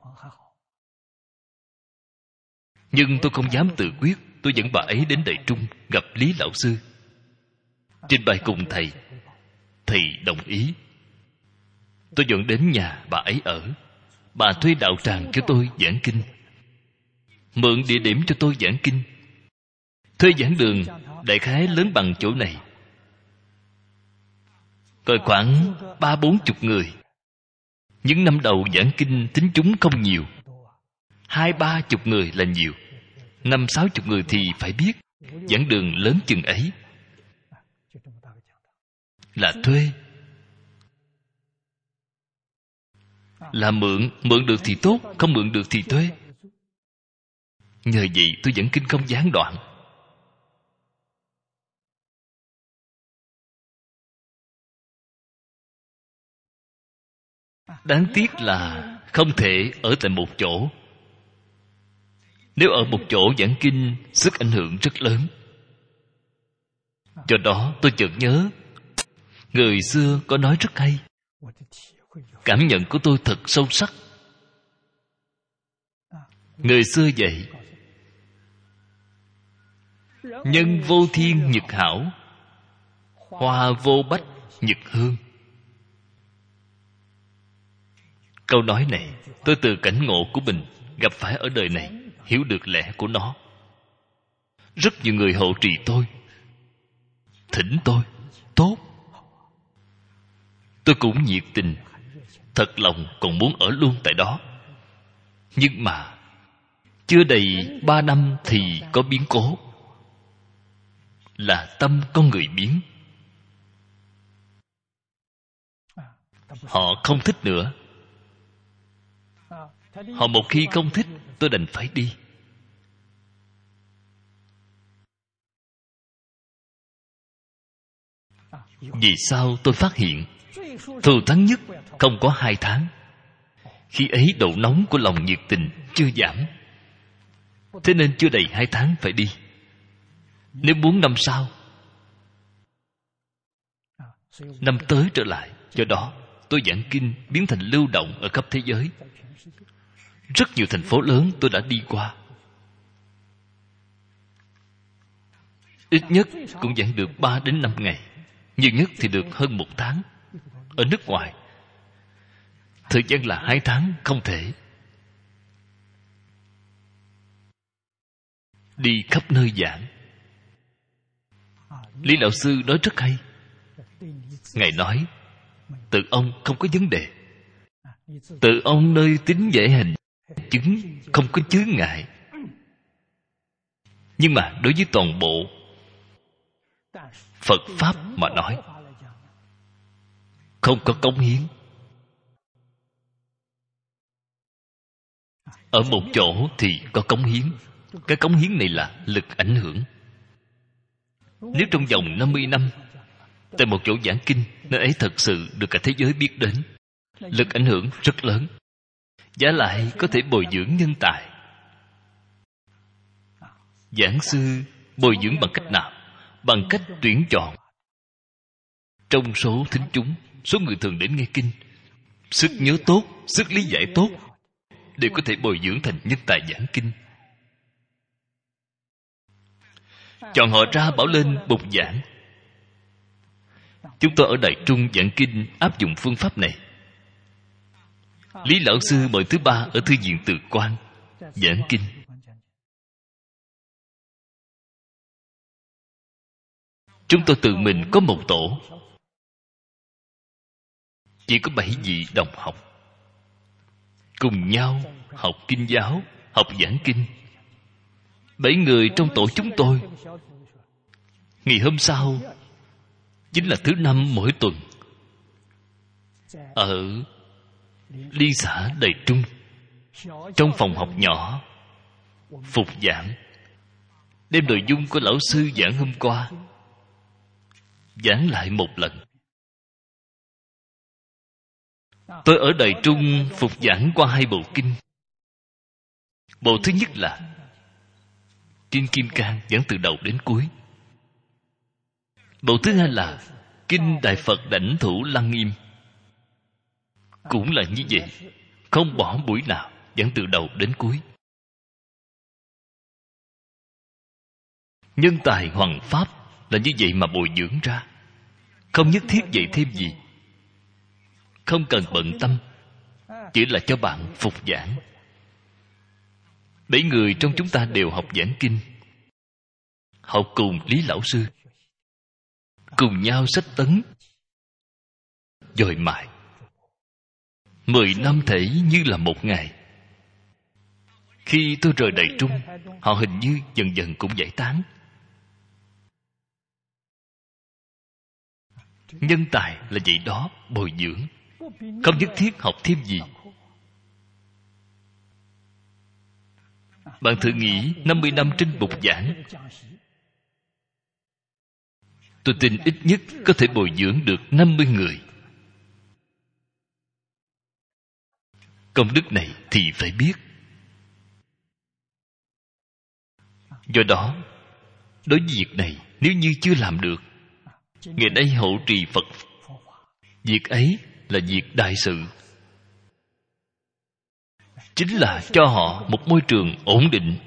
Nhưng tôi không dám tự quyết. Tôi dẫn bà ấy đến Đại Trung gặp Lý Lão Sư, trình bày cùng thầy. Thầy đồng ý. Tôi dọn đến nhà bà ấy ở. Bà thuê đạo tràng cho tôi giảng kinh, mượn địa điểm cho tôi giảng kinh, thuê giảng đường đại khái lớn bằng chỗ này, rồi khoảng ba bốn chục người. Những năm đầu giảng kinh tín chúng không nhiều, hai ba chục người là nhiều, năm sáu chục người thì phải biết. Giảng đường lớn chừng ấy là thuê, là mượn. Mượn được thì tốt, không mượn được thì thuê. Nhờ vậy tôi giảng kinh không gián đoạn. Đáng tiếc là không thể ở tại một chỗ. Nếu ở một chỗ giảng kinh, sức ảnh hưởng rất lớn. Do đó tôi chợt nhớ, người xưa có nói rất hay. Cảm nhận của tôi thật sâu sắc. Người xưa dạy: nhân vô thiên nhật hảo, hoa vô bách nhật hương. Câu nói này tôi từ cảnh ngộ của mình gặp phải ở đời này hiểu được lẽ của nó. Rất nhiều người hộ trì tôi, thỉnh tôi, tốt. Tôi cũng nhiệt tình, thật lòng còn muốn ở luôn tại đó. Nhưng mà chưa đầy ba năm thì có biến cố, là tâm con người biến. Họ không thích nữa. Họ một khi không thích, tôi đành phải đi. Vì sao tôi phát hiện thù thắng nhất không có hai tháng. Khi ấy độ nóng của lòng nhiệt tình chưa giảm, thế nên chưa đầy hai tháng phải đi. Nếu bốn năm sau, năm tới trở lại. Do đó tôi giảng kinh biến thành lưu động ở khắp thế giới. Rất nhiều thành phố lớn tôi đã đi qua. Ít nhất cũng giảng được ba đến năm ngày, nhiều nhất thì được hơn một tháng. Ở nước ngoài, thời gian là hai tháng không thể. Đi khắp nơi giảng. Lý Lão Sư nói rất hay. Ngài nói, tự ông không có vấn đề. Tự ông nơi tính dễ hình chứng không có chướng ngại. Nhưng mà đối với toàn bộ Phật Pháp mà nói, không có cống hiến. Ở một chỗ thì có cống hiến. Cái cống hiến này là lực ảnh hưởng. Nếu trong vòng năm mươi năm tại một chỗ giảng kinh, nơi ấy thật sự được cả thế giới biết đến, lực ảnh hưởng rất lớn. Giá lại có thể bồi dưỡng nhân tài. Giảng sư bồi dưỡng bằng cách nào? Bằng cách tuyển chọn trong số thính chúng, số người thường đến nghe kinh, sức nhớ tốt, sức lý giải tốt, đều có thể bồi dưỡng thành nhân tài giảng kinh. Chọn họ ra bảo lên bục giảng. Chúng tôi ở Đại Trung giảng kinh áp dụng phương pháp này. Lý Lão Sư mỗi thứ ba ở Thư viện Từ Quan giảng kinh. Chúng tôi tự mình có một tổ, chỉ có bảy vị đồng học, cùng nhau học kinh giáo, học giảng kinh. Bảy người trong tổ chúng tôi. Ngày hôm sau chính là thứ năm mỗi tuần, ở Liên xã Đại Trung, trong phòng học nhỏ phục giảng, đem nội dung của lão sư giảng hôm qua giảng lại một lần. Tôi ở Đại Trung phục giảng qua hai bộ kinh. Bộ thứ nhất là Kinh Kim Cang, giảng từ đầu đến cuối. Bộ thứ hai là Kinh Đại Phật Đảnh Thủ Lăng Nghiêm. Cũng là như vậy, không bỏ buổi nào, giảng từ đầu đến cuối. Nhân tài hoằng pháp là như vậy mà bồi dưỡng ra. Không nhất thiết dạy thêm gì, không cần bận tâm, chỉ là cho bạn phục giảng. Bảy người trong chúng ta đều học giảng kinh, học cùng Lý Lão Sư, cùng nhau sách tấn, dồi mài. Mười năm thể như là một ngày. Khi tôi rời Đại Trung, họ hình như dần dần cũng giải tán. Nhân tài là vậy đó, bồi dưỡng, không nhất thiết học thêm gì. Bạn thử nghĩ năm mươi năm trên bục giảng, tôi tin ít nhất có thể bồi dưỡng được năm mươi người. Công đức này thì phải biết. Do đó, đối với việc này, nếu như chưa làm được, ngày nay hộ trì Phật, việc ấy là việc đại sự. Chính là cho họ một môi trường ổn định.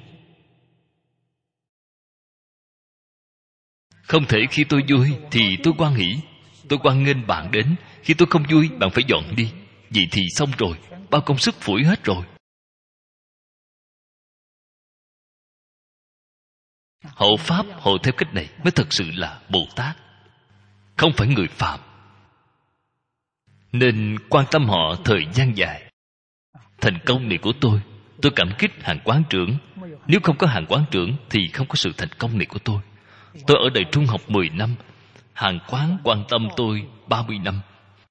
Không thể khi tôi vui thì tôi hoan hỷ, tôi hoan nghênh bạn đến. Khi tôi không vui, bạn phải dọn đi. Vậy thì xong rồi, bao công sức phủi hết rồi. Hộ pháp hộ theo cách này mới thật sự là Bồ Tát, không phải người phạm. Nên quan tâm họ thời gian dài. Thành công này của tôi, tôi cảm kích Hàng Quán trưởng. Nếu không có Hàng Quán trưởng thì không có sự thành công này của tôi. Tôi ở Đại Trung học mười năm, Hàng Quán quan tâm tôi ba mươi năm.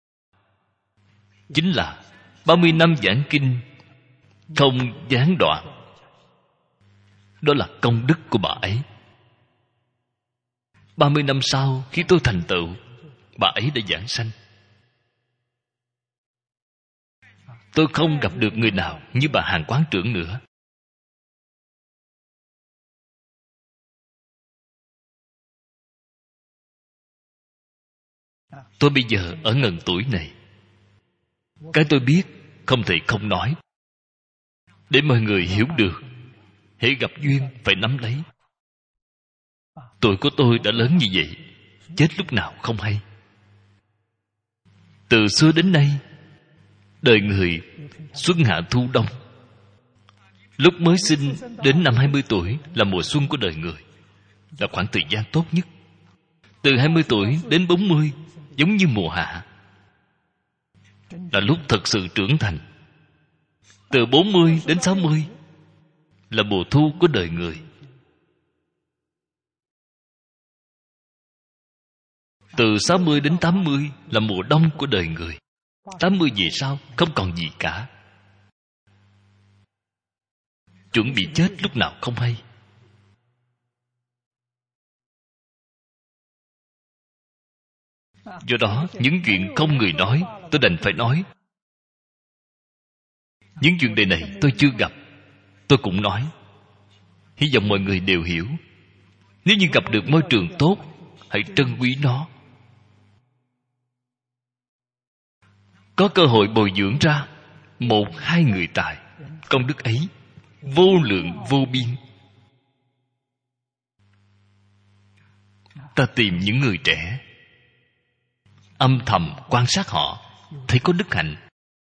Chính là ba mươi năm giảng kinh không gián đoạn. Đó là công đức của bà ấy. ba mươi năm sau, khi tôi thành tựu, bà ấy đã giảng sanh. tôi không gặp được người nào như bà Hàn quán trưởng nữa. Tôi bây giờ ở ngần tuổi này, cái tôi biết không thể không nói, để mọi người hiểu được. Hễ gặp duyên phải nắm lấy. Tuổi của tôi đã lớn như vậy, chết lúc nào không hay. Từ xưa đến nay, đời người xuân hạ thu đông. Lúc mới sinh đến năm hai mươi tuổi là mùa xuân của đời người, là khoảng thời gian tốt nhất. Từ hai mươi tuổi đến bốn mươi giống như mùa hạ, là lúc thật sự trưởng thành. Từ bốn mươi đến sáu mươi là mùa thu của đời người. Từ sáu mươi đến tám mươi là mùa đông của đời người. tám mươi về sau không còn gì cả, chuẩn bị chết lúc nào không hay. Do đó, những chuyện không người nói, tôi đành phải nói. Những chuyện đời này tôi chưa gặp, tôi cũng nói. Hy vọng mọi người đều hiểu. Nếu như gặp được môi trường tốt, hãy trân quý nó. Có cơ hội bồi dưỡng ra một hai người tài, công đức ấy vô lượng vô biên. Ta tìm những người trẻ, âm thầm quan sát họ, thấy có đức hạnh,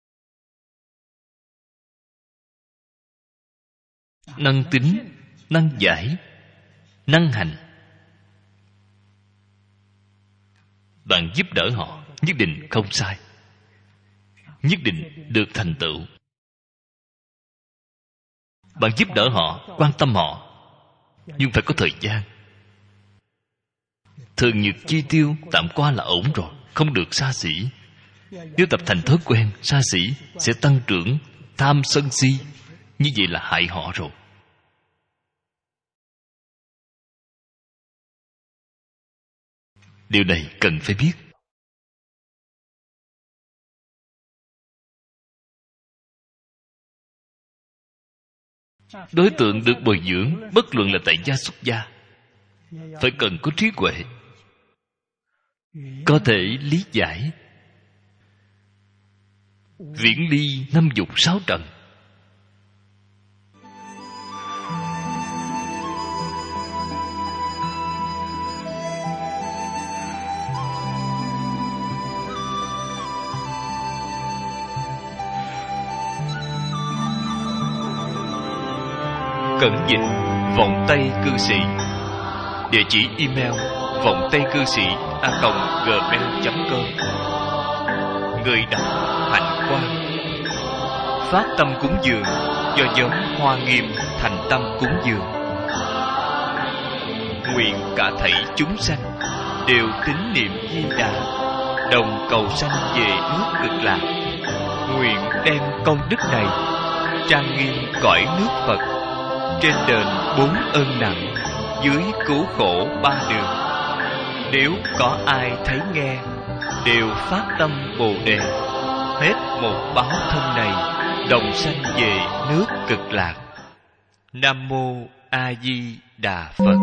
năng tính, năng giải, năng hành. Bạn giúp đỡ họ, nhất định không sai, nhất định được thành tựu. Bạn giúp đỡ họ, quan tâm họ, nhưng phải có thời gian. Thường nhược chi tiêu tạm qua là ổn rồi, không được xa xỉ. Nếu tập thành thói quen xa xỉ, sẽ tăng trưởng tham sân si. Như vậy là hại họ rồi. Điều này cần phải biết. Đối tượng được bồi dưỡng, bất luận là tại gia xuất gia, phải cần có trí huệ, có thể lý giải, viễn ly năm dục sáu trần. Cẩn dịch vọng tây cư sĩ. Địa chỉ email vọng tây cư sĩ a còng gmail chấm com. Người đọc Hạnh Quang. Phát tâm cúng dường do nhóm Hoa Nghiêm thành tâm cúng dường. Nguyện cả thảy chúng sanh đều tín niệm Di Đà, đồng cầu sanh về nước Cực Lạc. Nguyện đem công đức này trang nghiêm cõi nước Phật, trên đền bốn ơn nặng, dưới cứu khổ ba đường. Nếu có ai thấy nghe, đều phát tâm Bồ Đề, hết một báo thân này, đồng sanh về nước Cực Lạc. Nam mô A Di Đà Phật.